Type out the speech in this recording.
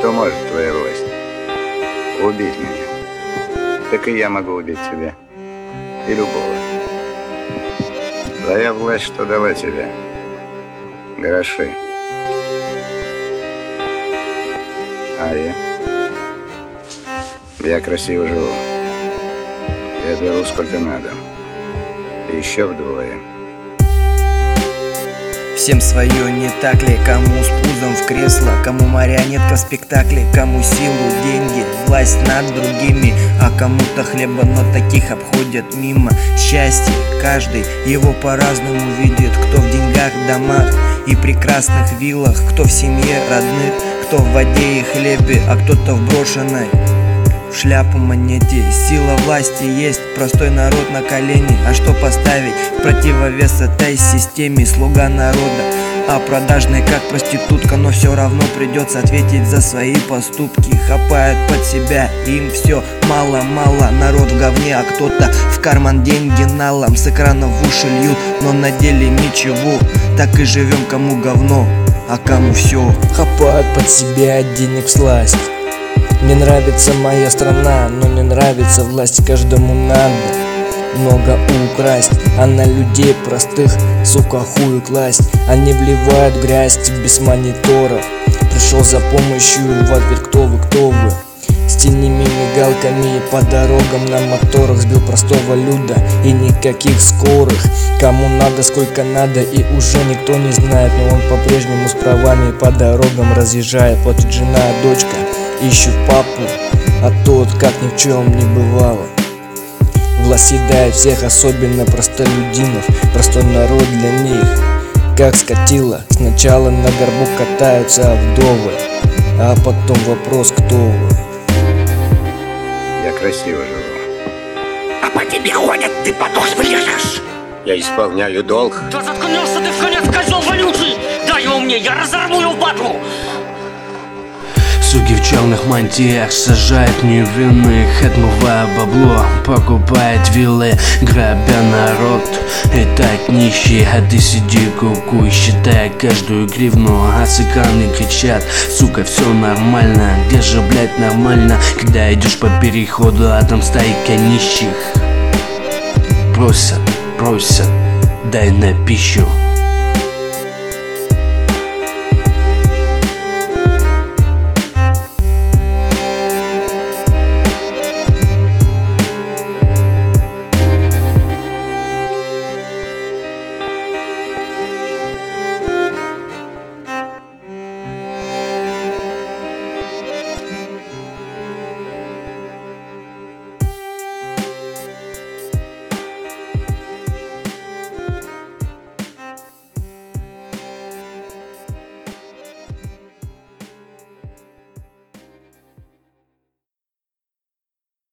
Что может твоя власть? Убить меня. Так и я могу убить тебя. И любого. Твоя власть что дала тебе? Гроши. А я красиво живу. Я беру сколько надо. И еще вдвое. Всем свое, не так ли? Кому с пузом в кресло, кому марионетка в спектакле, кому силу, деньги, власть над другими, а кому-то хлеба, но таких обходят мимо. Счастье каждый его по-разному видит, кто в деньгах, домах и прекрасных виллах, кто в семье родных, кто в воде и хлебе, а кто-то в брошенной в шляпу монете. Сила власти есть, простой народ на колени. А что поставить в противовес этой системе? Слуга народа, а продажный как проститутка. Но все равно придется ответить за свои поступки. Хапают под себя, им все мало-мало. Народ в говне, а кто-то в карман деньги налом. С экранов в уши льют, но на деле ничего. Так и живем, кому говно, а кому все. Хапают под себя денег всласть. Мне нравится моя страна, но не нравится власть. Каждому надо много украсть, а на людей простых, сука, хую класть. Они вливают грязь без мониторов. Пришел за помощью, в ответ кто вы? С тенями, мигалками по дорогам на моторах. Сбил простого люда и никаких скорых. Кому надо, сколько надо, и уже никто не знает. Но он по-прежнему с правами по дорогам разъезжает. Платит жена, дочка, ищут папу, а тот как ни в чем не бывало. Власть съедает всех, особенно простолюдинов. Простой народ для них как скотила. Сначала на горбу катаются вдовы, а потом вопрос, кто вы. Я красиво живу. А по тебе ходят, ты подох влезешь. Я исполняю долг. Да заткнулся ты в конец, козел вонючий! Дай его мне, я разорву его в бату! Суки в черных мантиях сажают невинных, отмывая бабло, покупает виллы, грабя народ. И так нищий, а ты сиди куку, считая каждую гривну. А с экрана кричат: сука, все нормально. Где же, блять, нормально, когда идешь по переходу, а там стайка нищих просят, дай на пищу.